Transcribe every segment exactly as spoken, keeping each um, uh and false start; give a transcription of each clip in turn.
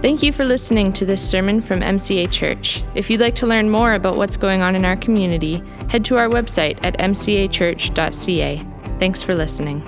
Thank you for listening to this sermon from M C A Church. If you'd like to learn more about what's going on in our community, head to our website at m c a church dot c a. Thanks for listening.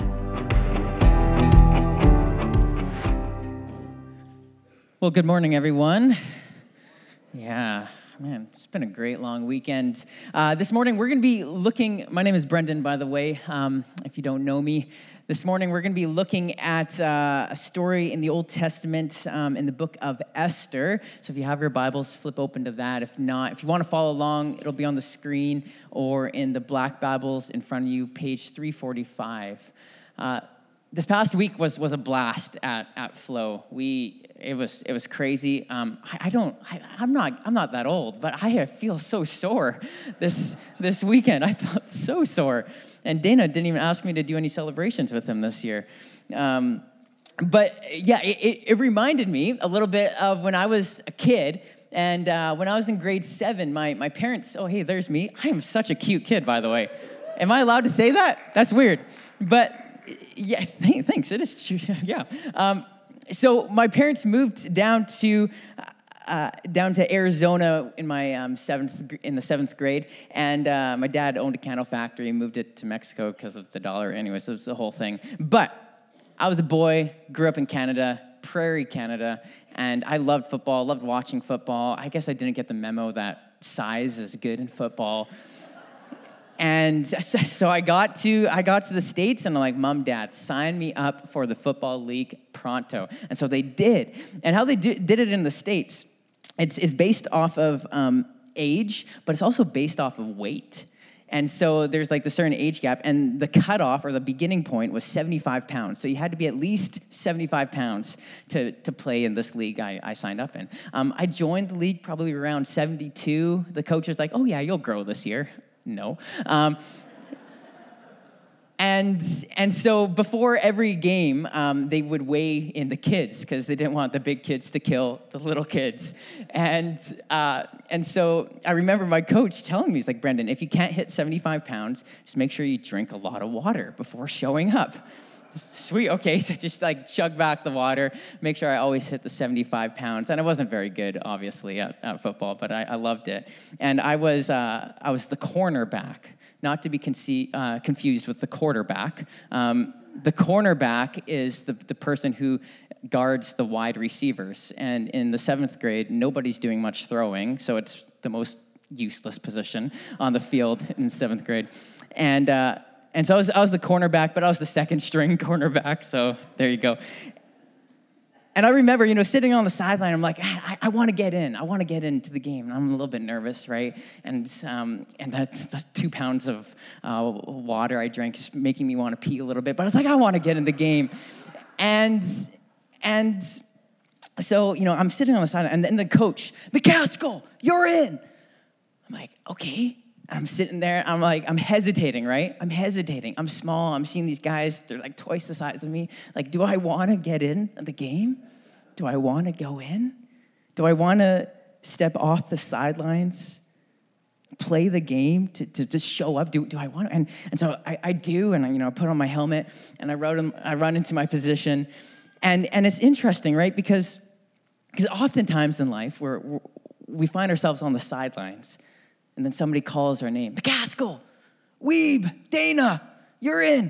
Well, good morning, everyone. Yeah, man, it's been a great long weekend. Uh, this morning, we're going to be looking, my name is Brendan, by the way, um, if you don't know me. This morning, we're going to be looking at uh, a story in the Old Testament um, in the book of Esther. So if you have your Bibles, flip open to that. If not, if you want to follow along, it'll be on the screen or in the black Bibles in front of you, page three forty-five. Uh, this past week was was a blast at at Flow. We it was it was crazy. Um, I, I don't I, I'm not I'm not that old, but I feel so sore this this weekend. I felt so sore. And Dana didn't even ask me to do any celebrations with him this year. Um, but yeah, it, it, it reminded me a little bit of when I was a kid. And uh, when I was in grade seven, my, my parents, oh, hey, there's me. I am such a cute kid, by the way. Am I allowed to say that? That's weird. But yeah, th- thanks. It is true. Yeah. Um, so my parents moved down to... Uh, down to Arizona in my um, seventh in the seventh grade, and uh, my dad owned a candle factory. Moved it to Mexico because of the dollar. Anyway, so it's the whole thing. But I was a boy, grew up in Canada, Prairie, Canada, and I loved football. Loved watching football. I guess I didn't get the memo that size is good in football. And so I got to I got to the States, and I'm like, Mom, Dad, sign me up for the football league pronto. And so they did. And how they did, did it in the States, it's, it's based off of um, age, but it's also based off of weight. And so there's like the certain age gap, and the cutoff or the beginning point was seventy-five pounds. So you had to be at least seventy-five pounds to, to play in this league I, I signed up in. Um, I joined the league probably around seventy-two. The coach was like, oh yeah, you'll grow this year. No. Um, and and so before every game, um, they would weigh in the kids because they didn't want the big kids to kill the little kids. And uh, and so I remember my coach telling me, he's like, Brendan, if you can't hit seventy-five pounds, just make sure you drink a lot of water before showing up. Sweet, okay, so just like chug back the water, make sure I always hit the seventy-five pounds. And I wasn't very good, obviously, at, at football, but I, I loved it. And I was uh, I was the cornerback, not to be conce- uh, confused with the quarterback. Um, the cornerback is the, the person who guards the wide receivers. And in the seventh grade, nobody's doing much throwing, so it's the most useless position on the field in seventh grade. And uh, And so I was, I was the cornerback, but I was the second string cornerback, so there you go. And I remember, you know, sitting on the sideline, I'm like, I, I want to get in. I want to get into the game. And I'm a little bit nervous, right? And um, and that's, that's two pounds of uh, water I drank is making me want to pee a little bit. But I was like, I want to get in the game. And and so, you know, I'm sitting on the sideline, and then the coach, McCaskill, you're in. I'm like, okay. I'm sitting there, I'm like, I'm hesitating, right? I'm hesitating. I'm small. I'm seeing these guys. They're like twice the size of me. Like, do I want to get in the game? Do I want to go in? Do I want to step off the sidelines, play the game, to, to just show up? Do, do I want to? And, and so I, I do, and I, you know, I put on my helmet, and I run, I run into my position. And, and it's interesting, right? Because, because oftentimes in life, we're, we're, we find ourselves on the sidelines, and then somebody calls our name. McCaskill, Weeb, Dana, you're in.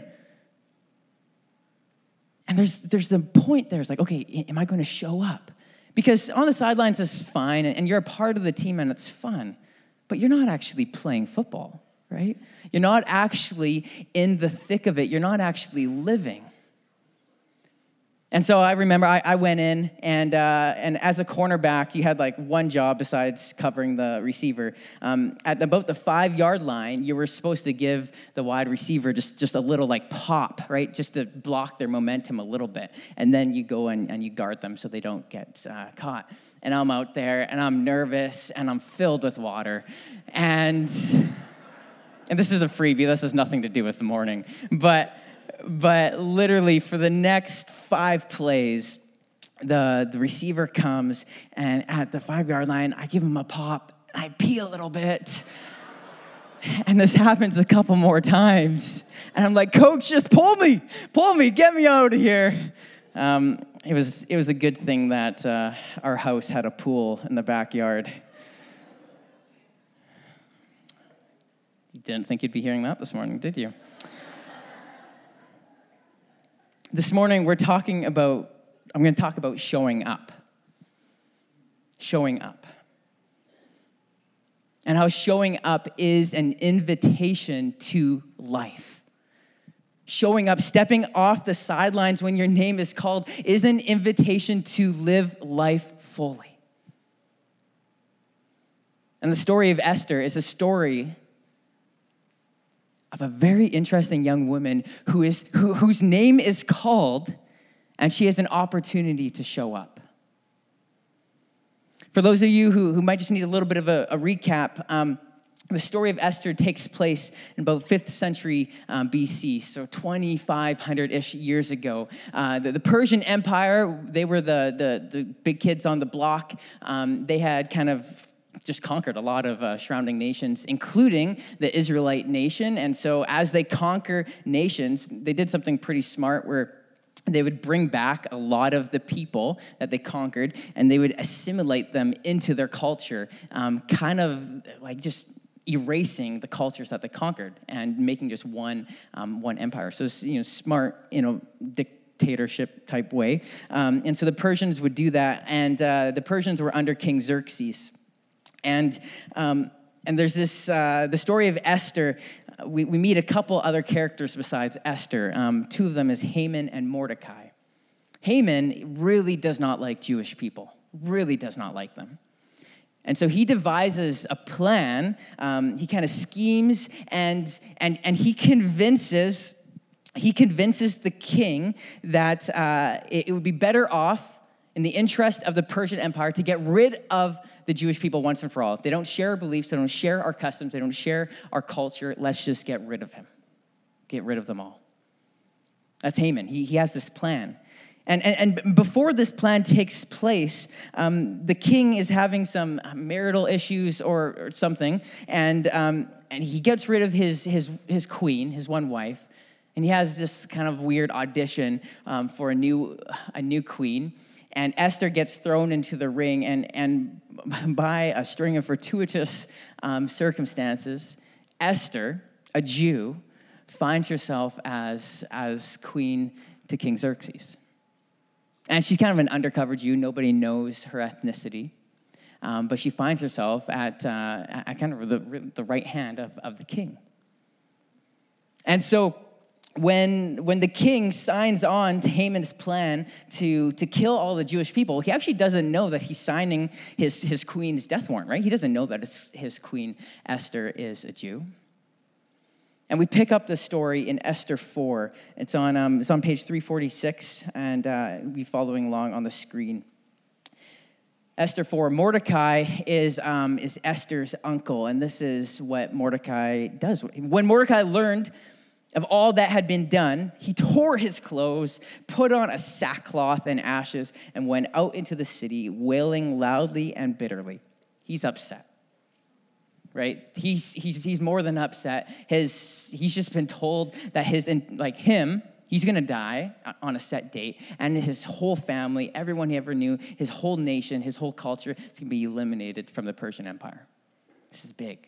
And there's there's the point there. It's like, okay, am I going to show up? Because on the sidelines is fine, and you're a part of the team, and it's fun. But you're not actually playing football, right? You're not actually in the thick of it. You're not actually living. And so I remember I, I went in, and uh, and as a cornerback, you had like one job besides covering the receiver. Um, at about the five-yard line, you were supposed to give the wide receiver just, just a little like pop, right? Just to block their momentum a little bit. And then you go and, and you guard them so they don't get uh, caught. And I'm out there, and I'm nervous, and I'm filled with water. And, and this is a freebie. This has nothing to do with the morning. But... But literally for the next five plays, the, the receiver comes, and at the five-yard line, I give him a pop, and I pee a little bit. And this happens a couple more times. And I'm like, Coach, just pull me. Pull me. Get me out of here. Um, it was it was a good thing that uh, our house had a pool in the backyard. You didn't think you'd be hearing that this morning, did you? This morning we're talking about, I'm going to talk about showing up. Showing up. And how showing up is an invitation to life. Showing up, stepping off the sidelines when your name is called, is an invitation to live life fully. And the story of Esther is a story of a very interesting young woman who is who, whose name is called, and she has an opportunity to show up. For those of you who, who might just need a little bit of a, a recap, um, the story of Esther takes place in about fifth century um, B C, so twenty-five hundred-ish years ago. Uh, the, the Persian Empire, they were the, the, the big kids on the block. Um, they had kind of just conquered a lot of uh, surrounding nations, including the Israelite nation. And so as they conquer nations, they did something pretty smart where they would bring back a lot of the people that they conquered, and they would assimilate them into their culture, um, kind of like just erasing the cultures that they conquered and making just one um, one empire. So it's, you know, smart, you know, dictatorship type way. Um, and so the Persians would do that, and uh, the Persians were under King Xerxes. And um, and there's this uh, the story of Esther. We, we meet a couple other characters besides Esther. Um, two of them is Haman and Mordecai. Haman really does not like Jewish people. Really does not like them. And so he devises a plan. Um, he kind of schemes and and and he convinces he convinces the king that uh, it, it would be better off in the interest of the Persian Empire to get rid of the Jewish people once and for all. If they don't share our beliefs, they don't share our customs, they don't share our culture, let's just get rid of him. Get rid of them all. That's Haman. He, he has this plan. And, and, and before this plan takes place, um, the king is having some marital issues or, or something, and um, and he gets rid of his, his, his queen, his one wife, and he has this kind of weird audition um, for a new a new queen. And Esther gets thrown into the ring, and, and by a string of fortuitous um, circumstances, Esther, a Jew, finds herself as, as queen to King Xerxes. And she's kind of an undercover Jew. Nobody knows her ethnicity. Um, but she finds herself at, uh, at kind of the, the right hand of, of the king. And so when, when the king signs on to Haman's plan to, to kill all the Jewish people, he actually doesn't know that he's signing his, his queen's death warrant, right? He doesn't know that his, his queen, Esther, is a Jew. And we pick up the story in Esther four. It's on um, it's on page three forty-six, and uh, we'll be following along on the screen. Esther four. Mordecai is um, is Esther's uncle, and this is what Mordecai does. When Mordecai learned of all that had been done, he tore his clothes, put on a sackcloth and ashes, and went out into the city, wailing loudly and bitterly. He's upset. Right? He's he's he's more than upset. His he's just been told that his like him, he's gonna die on a set date, and his whole family, everyone he ever knew, his whole nation, his whole culture is gonna be eliminated from the Persian Empire. This is big.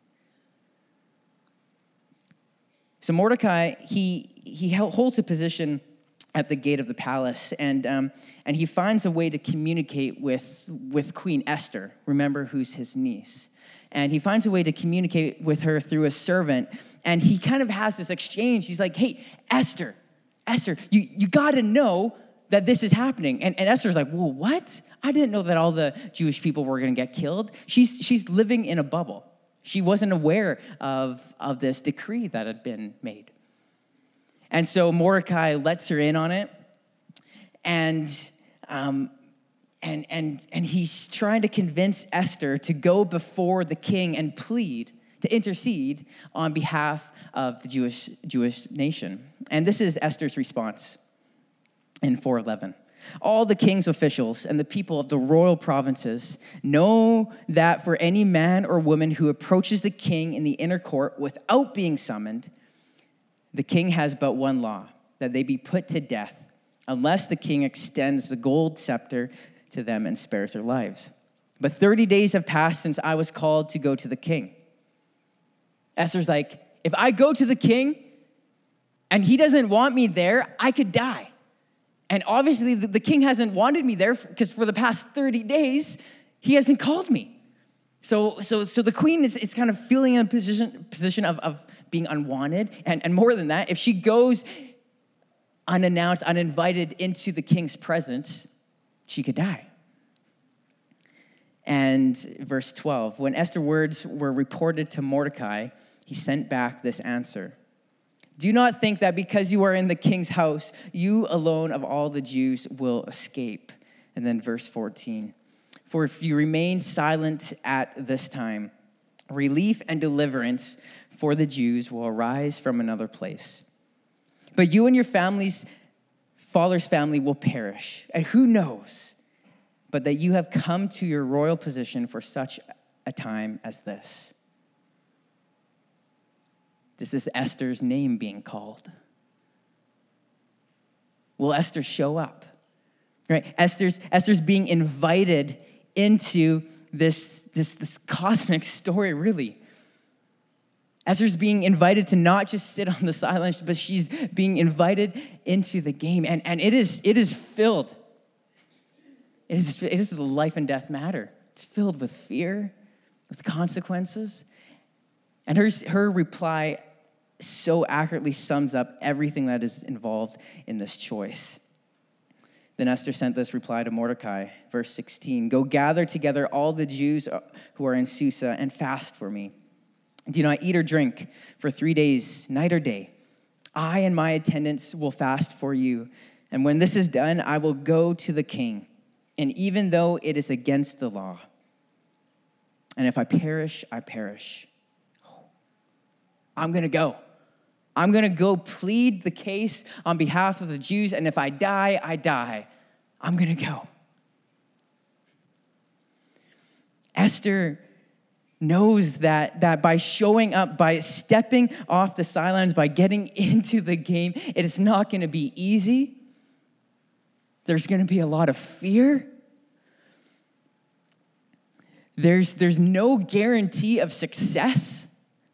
So Mordecai, he he holds a position at the gate of the palace, and um, and he finds a way to communicate with with Queen Esther. Remember, who's his niece. And he finds a way to communicate with her through a servant. And he kind of has this exchange. He's like, hey, Esther, Esther, you, you got to know that this is happening. And, and Esther's like, well, what? I didn't know that all the Jewish people were going to get killed. She's, she's living in a bubble. She wasn't aware of, of this decree that had been made. And so Mordecai lets her in on it. And um, And, and, and he's trying to convince Esther to go before the king and plead, to intercede on behalf of the Jewish, Jewish nation. And this is Esther's response in four eleven. All the king's officials and the people of the royal provinces know that for any man or woman who approaches the king in the inner court without being summoned, the king has but one law, that they be put to death unless the king extends the gold scepter to them and spares their lives. But thirty days have passed since I was called to go to the king. Esther's like, if I go to the king and he doesn't want me there, I could die. And obviously the king hasn't wanted me there because for the past thirty days, he hasn't called me. So so, so the queen is, is kind of feeling in a position, position of, of being unwanted. And, and more than that, if she goes unannounced, uninvited into the king's presence, she could die. And verse twelve, when Esther's words were reported to Mordecai, he sent back this answer. Do not think that because you are in the king's house, you alone of all the Jews will escape. And then verse fourteen, for if you remain silent at this time, relief and deliverance for the Jews will arise from another place. But you and your family's, father's family will perish. And who knows but that you have come to your royal position for such a time as this. This is Esther's name being called. Will Esther show up? Right? Esther's, Esther's being invited into this, this, this cosmic story, really. Esther's being invited to not just sit on the sidelines, but she's being invited into the game. And, and it is, it is filled. It is, it is a life and death matter. It's filled with fear, with consequences. And her, her reply so accurately sums up everything that is involved in this choice. Then Esther sent this reply to Mordecai, verse sixteen, go gather together all the Jews who are in Susa and fast for me. Do not eat or drink for three days, night or day. I and my attendants will fast for you. And when this is done, I will go to the king. And even though it is against the law, and if I perish, I perish. I'm going to go. I'm going to go plead the case on behalf of the Jews, and if I die, I die. I'm going to go. Esther knows that, that by showing up, by stepping off the sidelines, by getting into the game, it is not going to be easy. There's going to be a lot of fear. There's, there's no guarantee of success.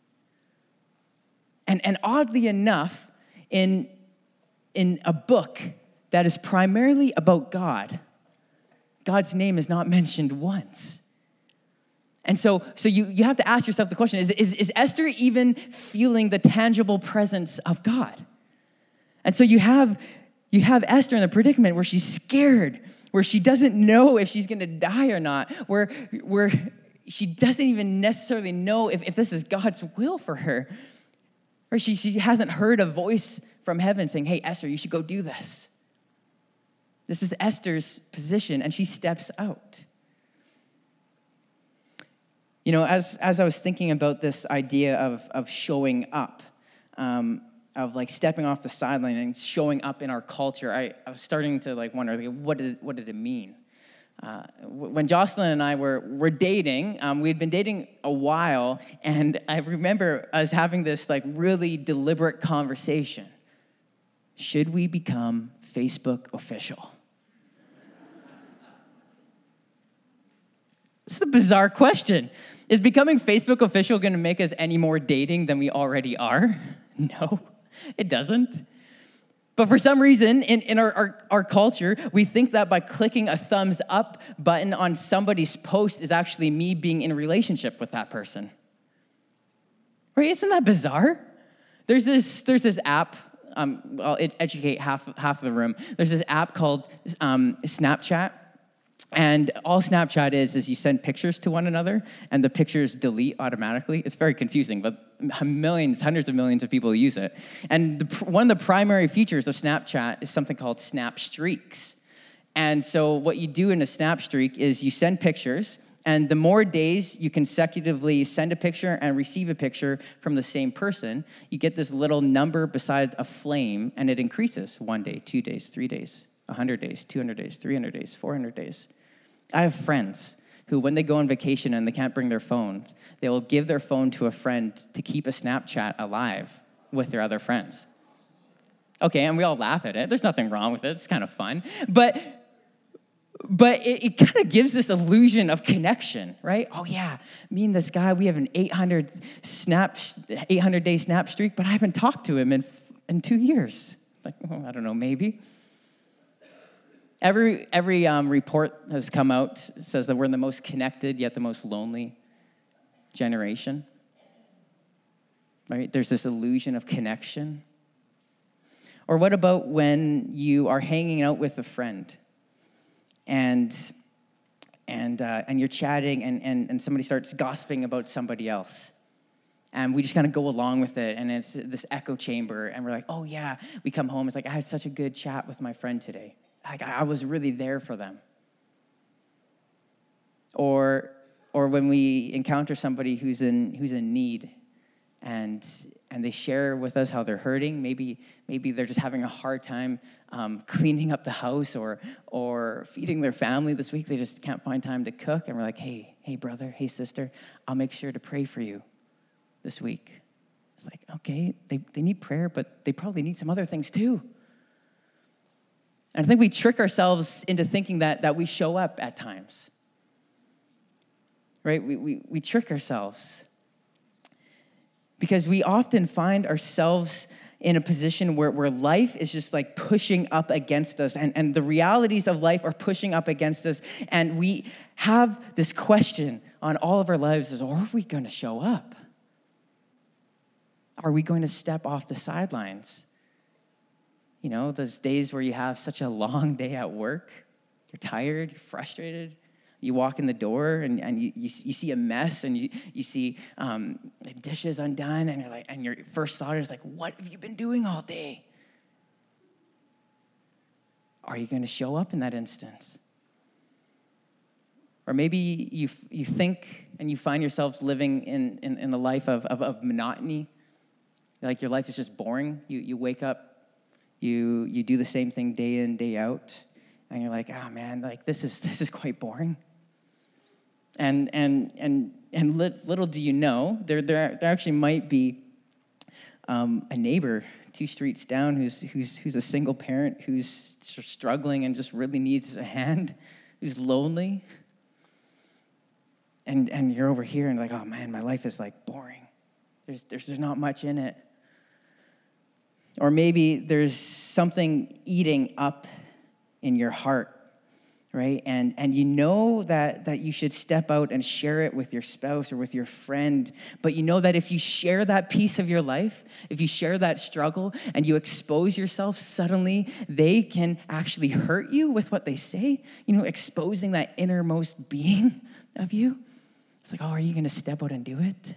And, and oddly enough, in, in a book that is primarily about God, God's name is not mentioned once. And so, so you, you have to ask yourself the question, is, is, is Esther even feeling the tangible presence of God? And so you have, you have Esther in the predicament where she's scared, where she doesn't know if she's going to die or not, where, where she doesn't even necessarily know if, if this is God's will for her. Or she, she hasn't heard a voice from heaven saying, hey, Esther, you should go do this. This is Esther's position, and she steps out. You know, as, as I was thinking about this idea of, of showing up, um, of like stepping off the sideline and showing up in our culture, I, I was starting to like wonder, like, what did, what did it mean? Uh, when Jocelyn and I were, were dating, um, we had been dating a while, and I remember us having this like really deliberate conversation. Should we become Facebook official? This is a bizarre question. Is becoming Facebook official going to make us any more dating than we already are? No, it doesn't. But for some reason, in, in our, our, our culture, we think that by clicking a thumbs up button on somebody's post is actually me being in a relationship with that person. Right? Isn't that bizarre? There's this, there's this app, um, I'll educate half, half of the room. There's this app called um, Snapchat. And all Snapchat is, is you send pictures to one another, and the pictures delete automatically. It's very confusing, but millions, hundreds of millions of people use it. And the, one of the primary features of Snapchat is something called Snap Streaks. And so what you do in a Snap Streak is you send pictures, and the more days you consecutively send a picture and receive a picture from the same person, you get this little number beside a flame, and it increases one day, two days, three days, one hundred days, two hundred days, three hundred days, four hundred days. I have friends who, when they go on vacation and they can't bring their phones, they will give their phone to a friend to keep a Snapchat alive with their other friends. Okay, and we all laugh at it. There's nothing wrong with it. It's kind of fun. But but it, it kind of gives this illusion of connection, right? Oh yeah, me and this guy, we have an eight hundred snap, eight hundred day snap streak, but I haven't talked to him in in two years. Like, oh, I don't know, maybe. Every every um, report has come out says that we're the most connected yet the most lonely generation. Right? There's this illusion of connection. Or what about when you are hanging out with a friend and and uh, and you're chatting and, and, and somebody starts gossiping about somebody else? And we just kind of go along with it, and it's this echo chamber, and we're like, oh yeah, we come home, it's like, I had such a good chat with my friend today. Like, I was really there for them. Or or when we encounter somebody who's in who's in need, and and they share with us how they're hurting. Maybe maybe they're just having a hard time um, cleaning up the house or or feeding their family this week. They just can't find time to cook, and we're like, hey, hey brother, hey sister, I'll make sure to pray for you this week. It's like, okay, they, they need prayer, but they probably need some other things too. And I think we trick ourselves into thinking that that we show up at times. Right? We we we trick ourselves. Because we often find ourselves in a position where, where life is just like pushing up against us, and, and the realities of life are pushing up against us, and we have this question on all of our lives is, are we going to show up? Are we going to step off the sidelines? You know, those days where you have such a long day at work, you're tired, you're frustrated. You walk in the door and, and you, you you see a mess, and you you see um, dishes undone, and you're like, and your first thought is like, what have you been doing all day? Are you going to show up in that instance? Or maybe you you think and you find yourselves living in in, in a life of, of of monotony, like your life is just boring. You you wake up, you you do the same thing day in, day out, and you're like, oh man, like this is this is quite boring. And and and and little do you know, there there there actually might be um, a neighbor two streets down who's who's who's a single parent who's struggling and just really needs a hand, who's lonely. And and you're over here and like, oh man, my life is like boring. There's there's there's not much in it. Or maybe there's something eating up in your heart, right? And and you know that, that you should step out and share it with your spouse or with your friend, but you know that if you share that piece of your life, if you share that struggle and you expose yourself, suddenly they can actually hurt you with what they say, you know, exposing that innermost being of you. It's like, oh, are you going to step out and do it?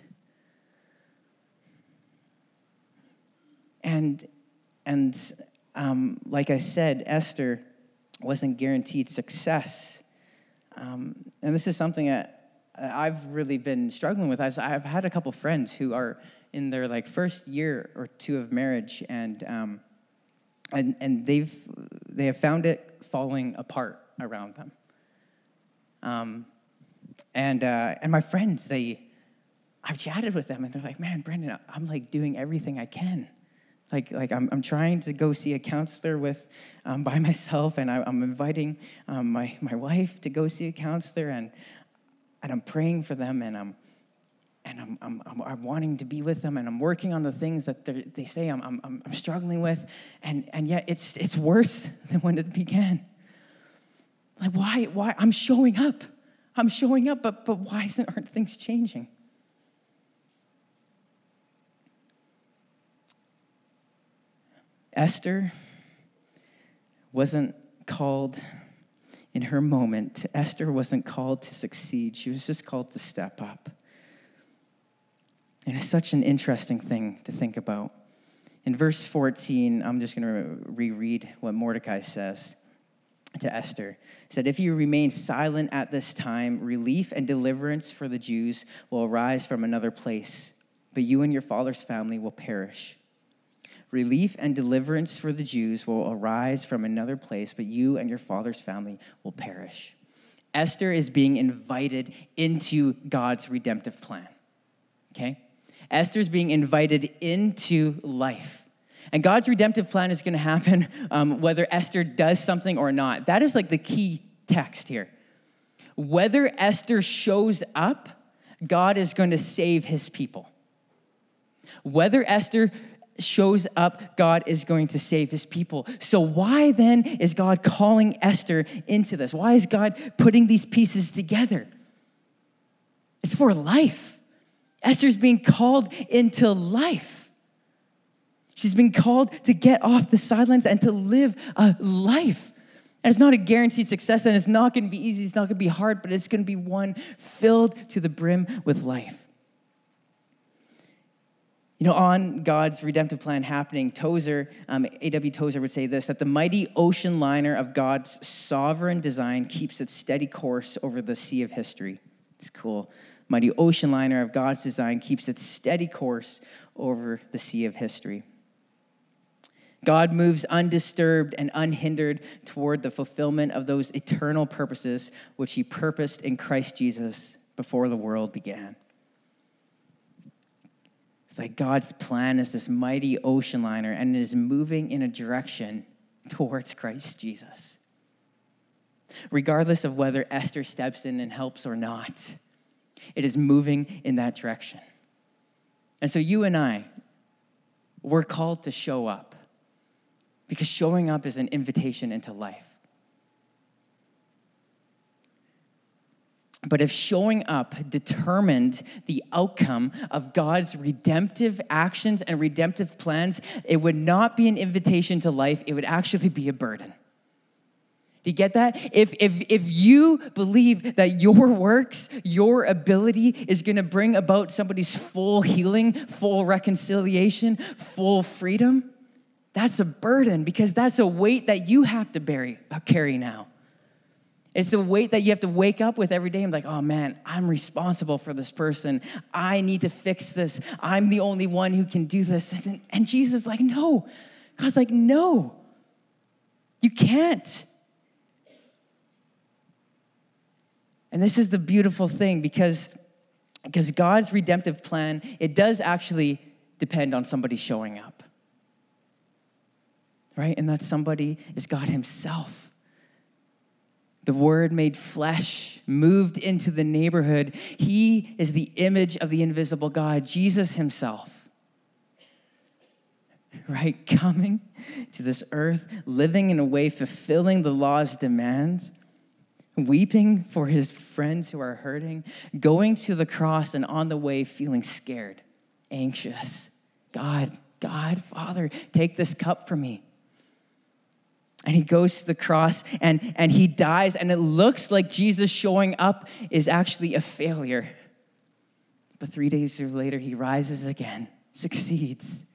And, and um, like I said, Esther wasn't guaranteed success. Um, and this is something that I've really been struggling with. I've had a couple friends who are in their like first year or two of marriage, and um, and and they've they have found it falling apart around them. Um, and uh, and my friends, they, I've chatted with them, and they're like, "Man, Brendan, I'm like doing everything I can." Like, like I'm, I'm trying to go see a counselor with, um, by myself, and I, I'm inviting um, my my wife to go see a counselor, and and I'm praying for them, and I'm and I'm I'm, I'm, I'm wanting to be with them, and I'm working on the things that they say I'm I'm I'm struggling with, and and yet it's it's worse than when it began. Like, why why I'm showing up, I'm showing up, but but why isn't aren't things changing? Esther wasn't called in her moment. Esther wasn't called to succeed. She was just called to step up. And it's such an interesting thing to think about. In verse fourteen, I'm just going to reread what Mordecai says to Esther. He said, "If you remain silent at this time, relief and deliverance for the Jews will arise from another place, but you and your father's family will perish. Relief and deliverance for the Jews will arise from another place, but you and your father's family will perish." Esther is being invited into God's redemptive plan, okay? Esther's being invited into life. And God's redemptive plan is going to happen um, whether Esther does something or not. That is like the key text here. Whether Esther shows up, God is going to save his people. Whether Esther shows up, God is going to save his people. So why then is God calling Esther into this? Why is God putting these pieces together? It's for life. Esther's being called into life. She's been called to get off the sidelines and to live a life. And it's not a guaranteed success, and it's not going to be easy, it's not going to be hard, but it's going to be one filled to the brim with life. You know, on God's redemptive plan happening, Tozer, um, A W Tozer would say this, that the mighty ocean liner of God's sovereign design keeps its steady course over the sea of history. It's cool. Mighty ocean liner of God's design keeps its steady course over the sea of history. God moves undisturbed and unhindered toward the fulfillment of those eternal purposes which he purposed in Christ Jesus before the world began. It's like God's plan is this mighty ocean liner, and it is moving in a direction towards Christ Jesus. Regardless of whether Esther steps in and helps or not, it is moving in that direction. And so you and I, we're called to show up. Because showing up is an invitation into life. But if showing up determined the outcome of God's redemptive actions and redemptive plans, it would not be an invitation to life. It would actually be a burden. Do you get that? If, if, if you believe that your works, your ability is going to bring about somebody's full healing, full reconciliation, full freedom, that's a burden, because that's a weight that you have to bury, carry now. It's a weight that you have to wake up with every day. I'm like, oh man, I'm responsible for this person. I need to fix this. I'm the only one who can do this. And, and Jesus is like, no. God's like, no, you can't. And this is the beautiful thing, because, because God's redemptive plan, it does actually depend on somebody showing up. Right? And that somebody is God himself. The Word made flesh, moved into the neighborhood. He is the image of the invisible God, Jesus himself. Right? Coming to this earth, living in a way fulfilling the law's demands, weeping for his friends who are hurting, going to the cross, and on the way feeling scared, anxious. God, God, Father, take this cup from me. And he goes to the cross and, and he dies, and it looks like Jesus showing up is actually a failure. But three days later, he rises again, succeeds.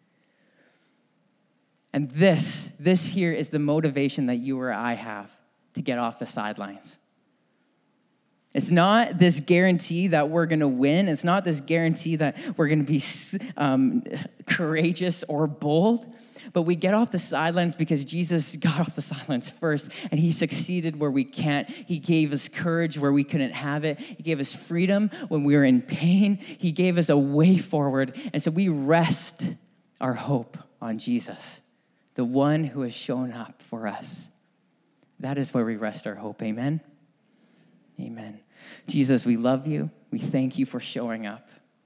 And this, this here is the motivation that you or I have to get off the sidelines. It's not this guarantee that we're going to win. It's not this guarantee that we're going to be um, courageous or bold. But we get off the sidelines because Jesus got off the sidelines first, and he succeeded where we can't. He gave us courage where we couldn't have it. He gave us freedom when we were in pain. He gave us a way forward. And so we rest our hope on Jesus, the one who has shown up for us. That is where we rest our hope. Amen? Amen. Jesus, we love you. We thank you for showing up.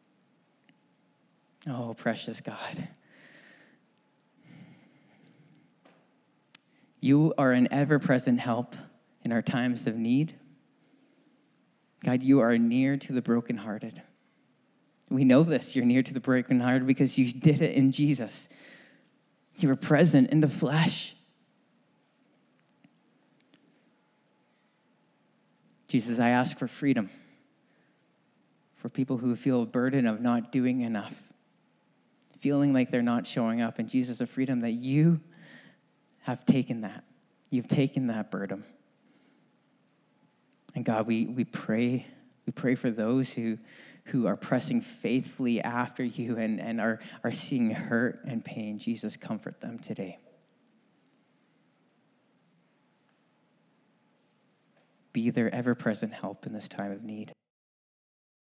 Oh, precious God. You are an ever-present help in our times of need. God, you are near to the brokenhearted. We know this. You're near to the brokenhearted because you did it in Jesus. You were present in the flesh. Jesus, I ask for freedom for people who feel a burden of not doing enough, feeling like they're not showing up. And Jesus, a freedom that you have taken that. You've taken that burden. And God, we, we pray, we pray for those who, who are pressing faithfully after you and, and are, are seeing hurt and pain. Jesus, comfort them today. Be their ever-present help in this time of need.